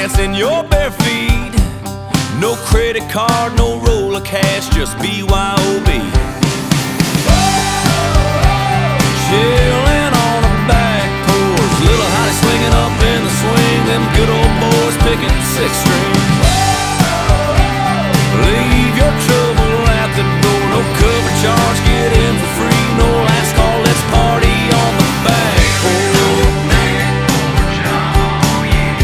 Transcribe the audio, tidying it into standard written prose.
dance in your bare feet. No credit card, no roll of cash, just BYOB.